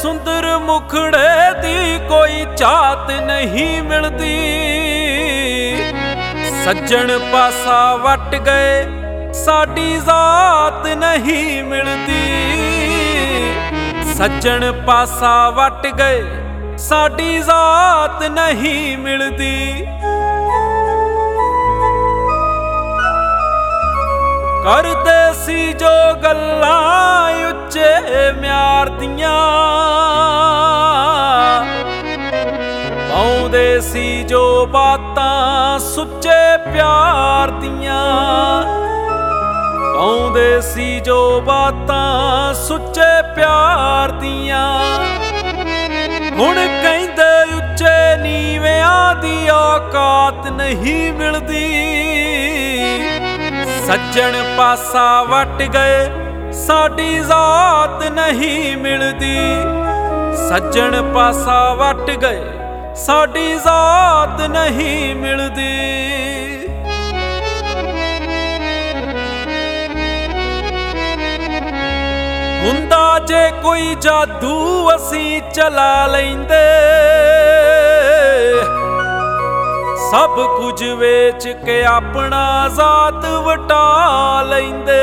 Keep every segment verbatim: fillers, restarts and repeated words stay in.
सुंदर मुखड़े दी कोई जात नहीं मिलती। सज्जन पासा वट गए साडी जात नहीं मिलती। सज्जन पासा वट गए साडी जात नहीं मिलती। करदे सी जो गल्लां उच्चे म्यार दियां, पाउंदे सी जो बातां सुच्चे प्यार दियां। पाउंदे सी जो बातां सुच्चे प्यार दियां। हुण कहिंदे उच्चे नीवियां दी औकात नहीं मिलदी। सज्जन पासा वट गए साडी जात नहीं मिलदी। सज्जन पासा वट गए साडी जात नहीं मिलदी। हुंदा जे कोई जादू असी चला लैंदे, सब कुछ वेच के अपना जात वटा लैंदे।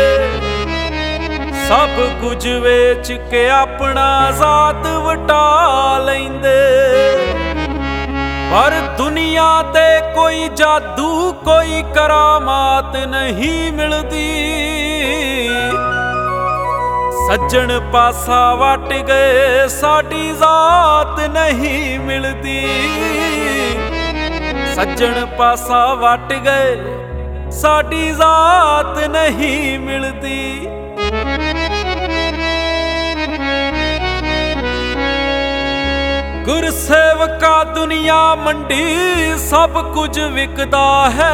सब कुछ वेच के अपना जात वटा लैंदे। पर दुनिया ते कोई जादू कोई करामात नहीं मिलदी। सज्जन पासा वट गए साडी जात नहीं मिलदी। सज्जन पासा वट गए साडी जात नहीं मिलदी। गुरसेवका दुनिया मंडी सब कुछ विकदा है।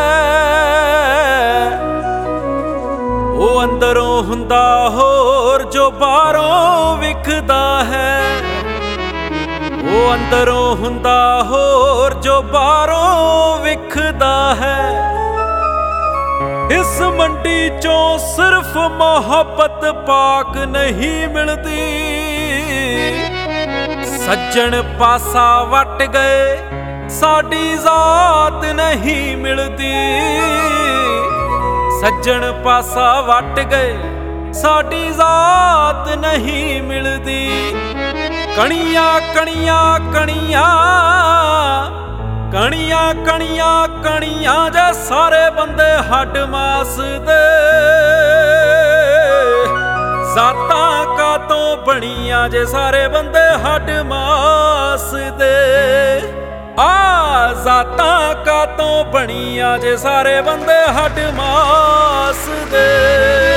वो अंदरों हुंदा होर जो बाहरों विकदा है। वो अंदरों हुंदा होर जो बाहरों विखदा है। इस मंडी चों सिर्फ मोहब्बत पाक नहीं मिलती। सज्जन पासा वट गए साडी जात नहीं मिलती। सज्जन पासा वट गए साडी जात नहीं मिलदी। कणियां कणियां कणियां कणियां कणियां कणियां जे सारे बंदे हड्ड मास दे। जातां कातों बणियां जे सारे बंदे हड्ड मास दे। आ जातां कातों बणियां जे सारे बंदे हड्ड मास दे।